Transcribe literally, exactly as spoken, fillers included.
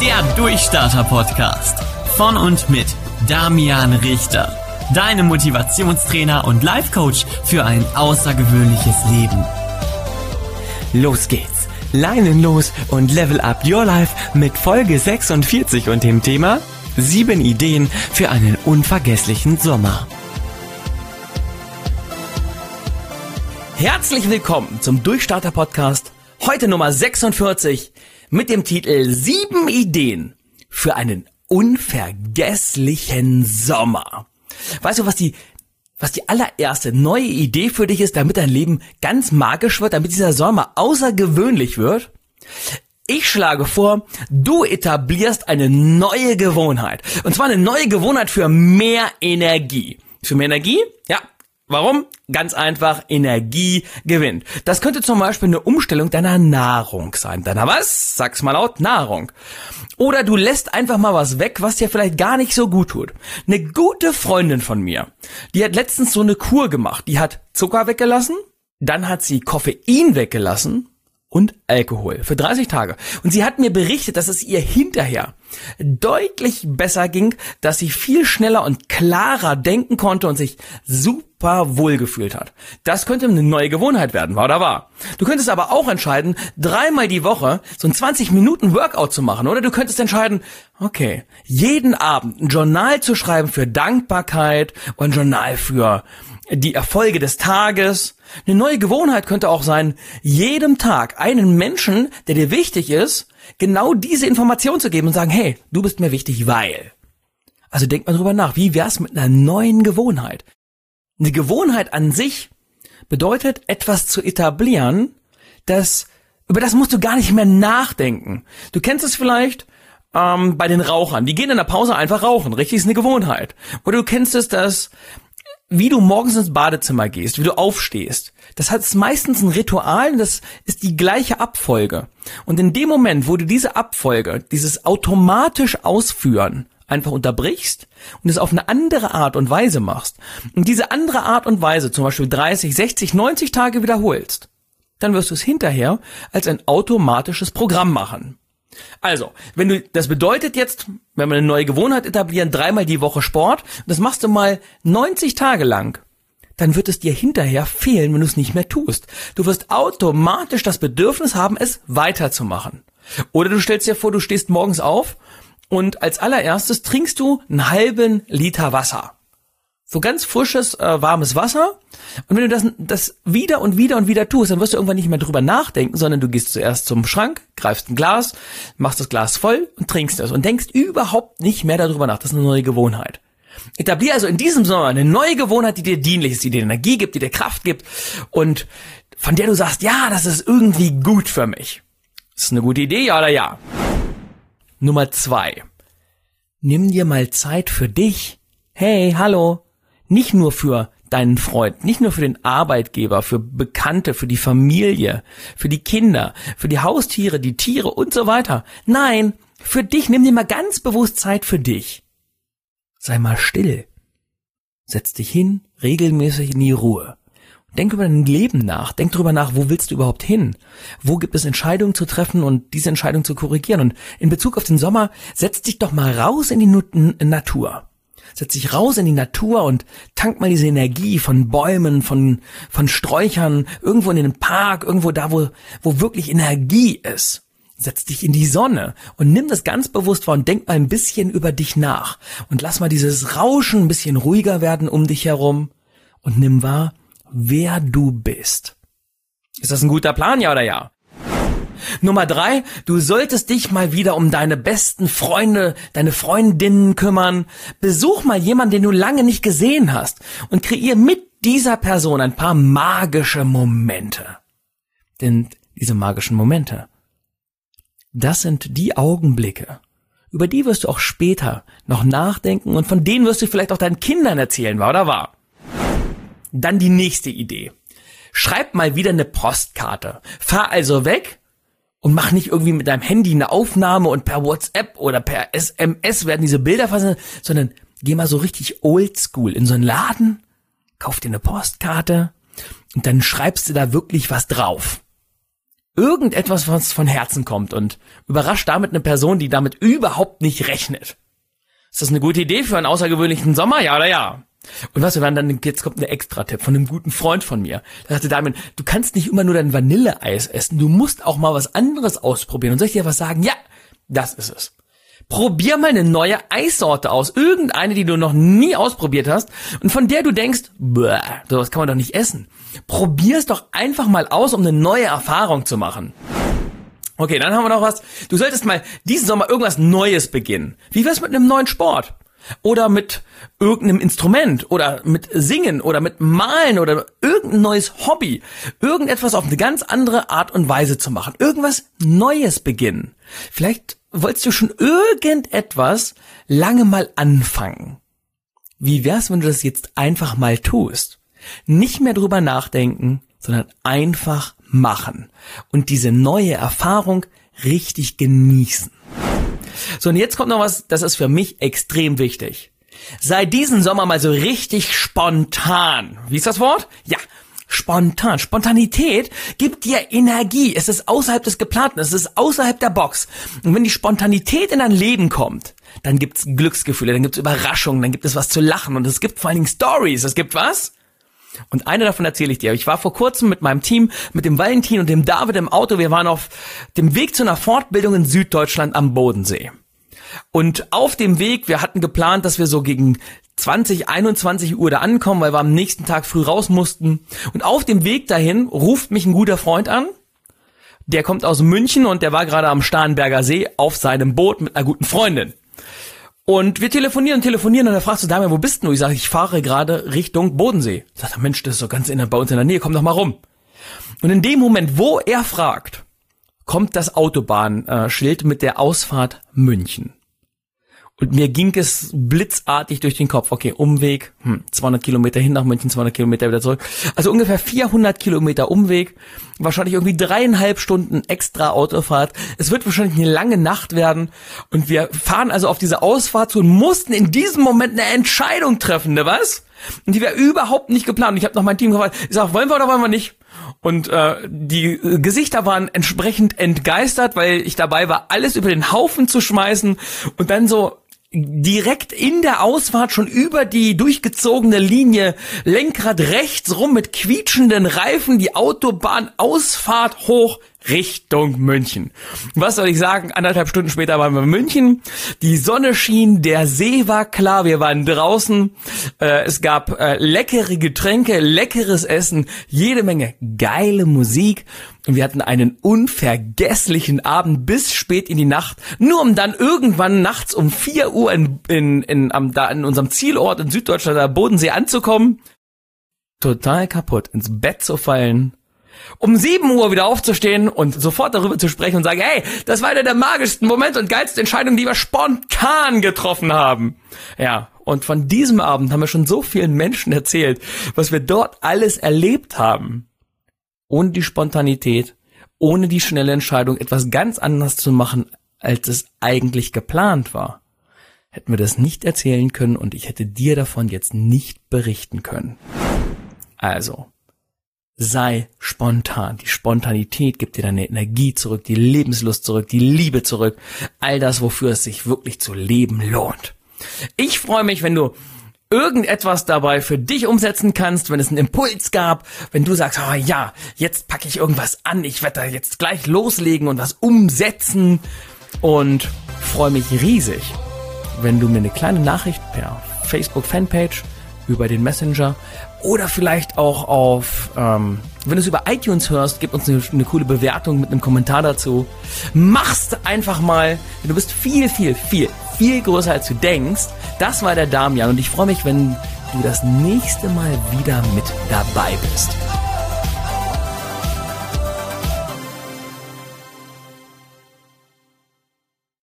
Der Durchstarter-Podcast von und mit Damian Richter. Deinem Motivationstrainer und Life-Coach für ein außergewöhnliches Leben. Los geht's. Leinen los und level up your life mit Folge sechsundvierzig und dem Thema sieben Ideen für einen unvergesslichen Sommer. Herzlich willkommen zum Durchstarter-Podcast, heute Nummer sechsundvierzig mit dem Titel sieben Ideen für einen unvergesslichen Sommer. Weißt du, was die, was die allererste neue Idee für dich ist, damit dein Leben ganz magisch wird, damit dieser Sommer außergewöhnlich wird? Ich schlage vor, du etablierst eine neue Gewohnheit. Und zwar eine neue Gewohnheit für mehr Energie. Für mehr Energie? Ja. Warum? Ganz einfach, Energie gewinnt. Das könnte zum Beispiel eine Umstellung deiner Nahrung sein. Deiner was? Sag's mal laut, Nahrung. Oder du lässt einfach mal was weg, was dir vielleicht gar nicht so gut tut. Eine gute Freundin von mir, die hat letztens so eine Kur gemacht. Die hat Zucker weggelassen, dann hat sie Koffein weggelassen und Alkohol für dreißig Tage. Und sie hat mir berichtet, dass es ihr hinterher deutlich besser ging, dass sie viel schneller und klarer denken konnte und sich super wohlgefühlt hat. Das könnte eine neue Gewohnheit werden, war oder war. Du könntest aber auch entscheiden, dreimal die Woche so ein zwanzig Minuten Workout zu machen. Oder du könntest entscheiden, okay, jeden Abend ein Journal zu schreiben für Dankbarkeit und ein Journal für die Erfolge des Tages. Eine neue Gewohnheit könnte auch sein, jedem Tag einen Menschen, der dir wichtig ist, genau diese Information zu geben und sagen, hey, du bist mir wichtig, weil. Also denk mal drüber nach, wie wär's mit einer neuen Gewohnheit? Eine Gewohnheit an sich bedeutet, etwas zu etablieren, das, über das musst du gar nicht mehr nachdenken. Du kennst es vielleicht ähm, bei den Rauchern, die gehen in der Pause einfach rauchen, richtig, ist eine Gewohnheit. Oder du kennst es, dass wie du morgens ins Badezimmer gehst, wie du aufstehst, das hat meistens ein Ritual und das ist die gleiche Abfolge. Und in dem Moment, wo du diese Abfolge, dieses automatisch Ausführen einfach unterbrichst und es auf eine andere Art und Weise machst und diese andere Art und Weise zum Beispiel dreißig, sechzig, neunzig Tage wiederholst, dann wirst du es hinterher als ein automatisches Programm machen. Also, wenn du, das bedeutet jetzt, wenn wir eine neue Gewohnheit etablieren, dreimal die Woche Sport, und das machst du mal neunzig Tage lang, dann wird es dir hinterher fehlen, wenn du es nicht mehr tust. Du wirst automatisch das Bedürfnis haben, es weiterzumachen. Oder du stellst dir vor, du stehst morgens auf und als allererstes trinkst du einen halben Liter Wasser. So ganz frisches, äh, warmes Wasser. Und wenn du das, das wieder und wieder und wieder tust, dann wirst du irgendwann nicht mehr drüber nachdenken, sondern du gehst zuerst zum Schrank, greifst ein Glas, machst das Glas voll und trinkst es und denkst überhaupt nicht mehr darüber nach. Das ist eine neue Gewohnheit. Etablier also in diesem Sommer eine neue Gewohnheit, die dir dienlich ist, die dir Energie gibt, die dir Kraft gibt und von der du sagst, ja, das ist irgendwie gut für mich. Ist eine gute Idee, ja oder ja? Nummer zwei. Nimm dir mal Zeit für dich. Hey, hallo. Nicht nur für deinen Freund, nicht nur für den Arbeitgeber, für Bekannte, für die Familie, für die Kinder, für die Haustiere, die Tiere und so weiter. Nein, für dich, nimm dir mal ganz bewusst Zeit für dich. Sei mal still. Setz dich hin, regelmäßig in die Ruhe. Denk über dein Leben nach. Denk darüber nach, wo willst du überhaupt hin? Wo gibt es Entscheidungen zu treffen und diese Entscheidung zu korrigieren? Und in Bezug auf den Sommer, setz dich doch mal raus in die Nut- Natur. Setz dich raus in die Natur und tank mal diese Energie von Bäumen, von von Sträuchern, irgendwo in den Park, irgendwo da, wo wo wirklich Energie ist. Setz dich in die Sonne und nimm das ganz bewusst wahr und denk mal ein bisschen über dich nach. Und lass mal dieses Rauschen ein bisschen ruhiger werden um dich herum und nimm wahr, wer du bist. Ist das ein guter Plan, ja oder ja? Nummer drei, du solltest dich mal wieder um deine besten Freunde, deine Freundinnen kümmern. Besuch mal jemanden, den du lange nicht gesehen hast und kreier mit dieser Person ein paar magische Momente. Denn diese magischen Momente, das sind die Augenblicke, über die wirst du auch später noch nachdenken und von denen wirst du vielleicht auch deinen Kindern erzählen, wahr oder wahr? Dann die nächste Idee. Schreib mal wieder eine Postkarte. Fahr also weg und mach nicht irgendwie mit deinem Handy eine Aufnahme und per WhatsApp oder per S M S werden diese Bilder versendet, sondern geh mal so richtig oldschool in so einen Laden, kauf dir eine Postkarte und dann schreibst du da wirklich was drauf. irgendetwas, was von Herzen kommt und überrascht damit eine Person, die damit überhaupt nicht rechnet. Ist das eine gute Idee für einen außergewöhnlichen Sommer? Ja oder ja? Und was, wir waren dann, jetzt kommt ein Extra-Tipp von einem guten Freund von mir. Da sagte Damian, du kannst nicht immer nur dein Vanilleeis essen, du musst auch mal was anderes ausprobieren. Und soll ich dir was sagen? Ja, das ist es. Probier mal eine neue Eissorte aus, irgendeine, die du noch nie ausprobiert hast und von der du denkst, bäh, sowas kann man doch nicht essen. Probier es doch einfach mal aus, um eine neue Erfahrung zu machen. Okay, dann haben wir noch was. Du solltest mal diesen Sommer irgendwas Neues beginnen. Wie wär's mit einem neuen Sport? Oder mit irgendeinem Instrument oder mit Singen oder mit Malen oder irgendein neues Hobby. Irgendetwas auf eine ganz andere Art und Weise zu machen. Irgendwas Neues beginnen. Vielleicht wolltest du schon irgendetwas lange mal anfangen. Wie wär's, wenn du das jetzt einfach mal tust? Nicht mehr drüber nachdenken, sondern einfach machen. Und diese neue Erfahrung richtig genießen. So, und jetzt kommt noch was, das ist für mich extrem wichtig. Sei diesen Sommer mal so richtig spontan. Wie ist das Wort? Ja, spontan. Spontanität gibt dir Energie. Es ist außerhalb des Geplanten, es ist außerhalb der Box. Und wenn die Spontanität in dein Leben kommt, dann gibt's Glücksgefühle, dann gibt's Überraschungen, dann gibt es was zu lachen und es gibt vor allen Dingen Stories. Es gibt was? Und eine davon erzähle ich dir. Ich war vor kurzem mit meinem Team, mit dem Valentin und dem David im Auto. Wir waren auf dem Weg zu einer Fortbildung in Süddeutschland am Bodensee. Und auf dem Weg, wir hatten geplant, dass wir so gegen zwanzig, einundzwanzig Uhr da ankommen, weil wir am nächsten Tag früh raus mussten. Und auf dem Weg dahin ruft mich ein guter Freund an. Der kommt aus München und der war gerade am Starnberger See auf seinem Boot mit einer guten Freundin. Und wir telefonieren und telefonieren und er fragt so, Damian, wo bist du? Ich sage, ich fahre gerade Richtung Bodensee. Sagt er, Mensch, das ist so ganz in der, bei uns in der Nähe, komm doch mal rum. Und in dem Moment, wo er fragt, kommt das Autobahnschild mit der Ausfahrt München. Und mir ging es blitzartig durch den Kopf. Okay, Umweg, hm, zweihundert Kilometer hin nach München, zweihundert Kilometer wieder zurück. Also ungefähr vierhundert Kilometer Umweg. Wahrscheinlich irgendwie dreieinhalb Stunden extra Autofahrt. Es wird wahrscheinlich eine lange Nacht werden. Und wir fahren also auf diese Ausfahrt zu und mussten in diesem Moment eine Entscheidung treffen, ne was? Und die wäre überhaupt nicht geplant. Und ich habe noch mein Team gefragt, ich sage, wollen wir oder wollen wir nicht? Und äh, die Gesichter waren entsprechend entgeistert, weil ich dabei war, alles über den Haufen zu schmeißen und dann so direkt in der Ausfahrt schon über die durchgezogene Linie, Lenkrad rechts rum mit quietschenden Reifen, die Autobahnausfahrt hoch Richtung München. Was soll ich sagen? Anderthalb Stunden später waren wir in München. Die Sonne schien, der See war klar, wir waren draußen. Äh, es gab äh, leckere Getränke, leckeres Essen, jede Menge geile Musik. Und wir hatten einen unvergesslichen Abend bis spät in die Nacht, nur um dann irgendwann nachts um vier Uhr in, in, in, am, da in unserem Zielort in Süddeutschland, der Bodensee, anzukommen. Total kaputt, ins Bett zu fallen. Um sieben Uhr wieder aufzustehen und sofort darüber zu sprechen und sagen, hey, das war einer der magischsten Momente und geilsten Entscheidungen, die wir spontan getroffen haben. Ja, und von diesem Abend haben wir schon so vielen Menschen erzählt, was wir dort alles erlebt haben. Ohne die Spontanität, ohne die schnelle Entscheidung, etwas ganz anderes zu machen, als es eigentlich geplant war, hätten wir das nicht erzählen können und ich hätte dir davon jetzt nicht berichten können. Also, sei spontan. Die Spontanität gibt dir deine Energie zurück, die Lebenslust zurück, die Liebe zurück. All das, wofür es sich wirklich zu leben lohnt. Ich freue mich, wenn du irgendetwas dabei für dich umsetzen kannst, wenn es einen Impuls gab, wenn du sagst, oh ja, jetzt packe ich irgendwas an, ich werde da jetzt gleich loslegen und was umsetzen und freue mich riesig, wenn du mir eine kleine Nachricht per Facebook-Fanpage über den Messenger oder vielleicht auch auf, ähm, wenn du es über iTunes hörst, gib uns eine, eine coole Bewertung mit einem Kommentar dazu. Machst einfach mal, du bist viel, viel, viel, viel größer als du denkst. Das war der Damian und ich freue mich, wenn du das nächste Mal wieder mit dabei bist.